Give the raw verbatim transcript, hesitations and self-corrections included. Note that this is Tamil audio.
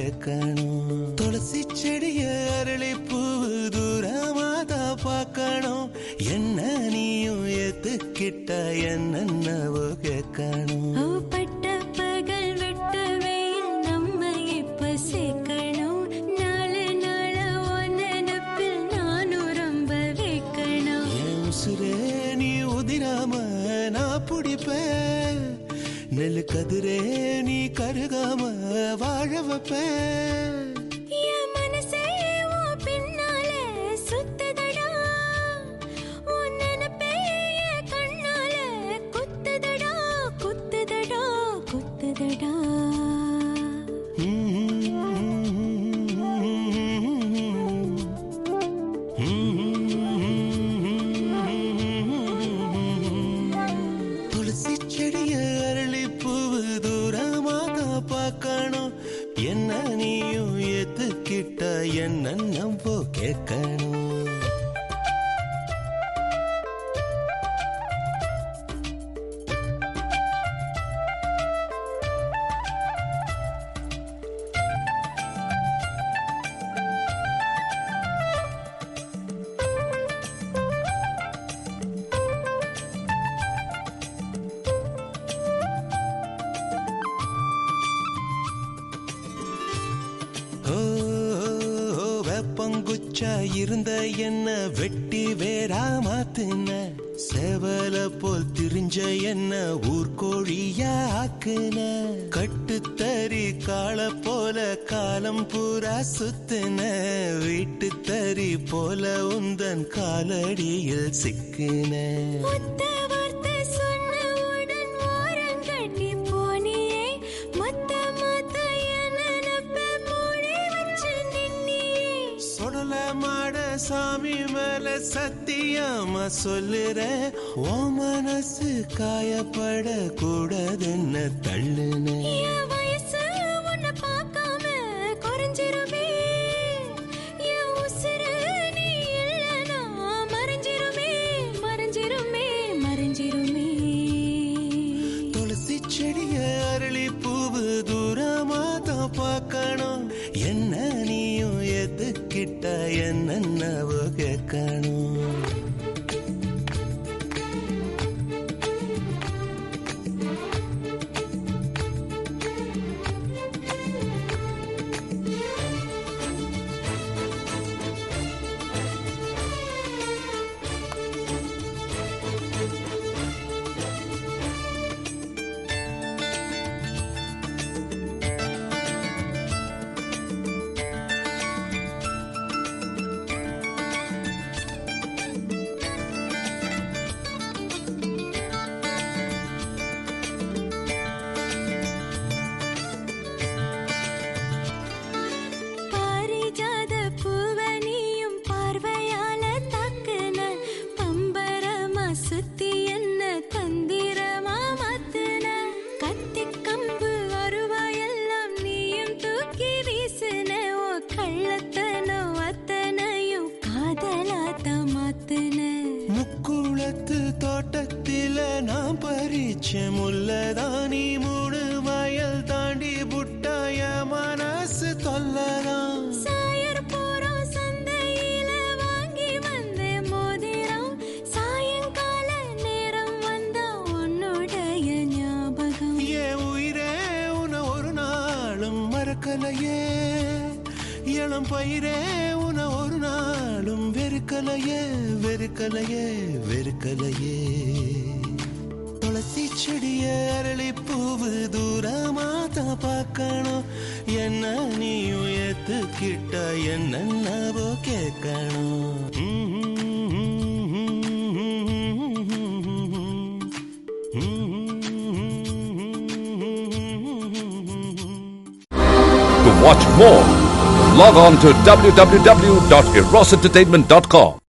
கேட்கணும். துளசி செடிய அரளி பூவு தூரமாதா பார்க்கணும். என்ன நீயும் ஏத்துக்கிட்ட என்னென்னவோ கேட்கணும். நீ உதிராம நான் புடிப்பேன். நெல்லு கதிரே நீ கருகாம வாழ வைப்பேன். என்ன நீயும் ஏத்துக்கிட்ட என்ன நம்போ கேட்கணும். பங்குச்சா இருந்த என்ன வெட்டி வேறா மாத்துன. சேவல போல் திரிஞ்ச என்ன ஊர்கோழியா ஆக்குன. கட்டுத்தறி கால போல காலம் பூரா சுத்துன. வீட்டு தறி போல உந்தன் காலடியில் சிக்குன. மாட சாமி மேல சத்தியமா சொல்லுற. ஓ மனசு காயப்பட கூடாதுன்னு தள்ளுன. துளசி செடிய அரளி பூவு தூரமாதான் பார்க்கணும். என்ன நீயும் எதுக்கிட்ட என்னென்னவோ கேட்கணும். முக்குளத்து தோட்டத்தில நான் பறிச்ச முல்லதானி மூணு வயல் தாண்டி புட்டாய மனசு தொல்லதான். மறக்கலையே இளம் பயிரே உன ஒரு நாளும் வெறுக்கலையே வெறுக்கலையே வெறுக்கலையே. துளசி செடிய அரளி பூவு தூரமாதான் பார்க்கணும். என்ன நீயும் ஏத்துக்கிட்ட என்னென்னவோ கேட்கணும். To watch more, log on to w w w dot eros entertainment dot com.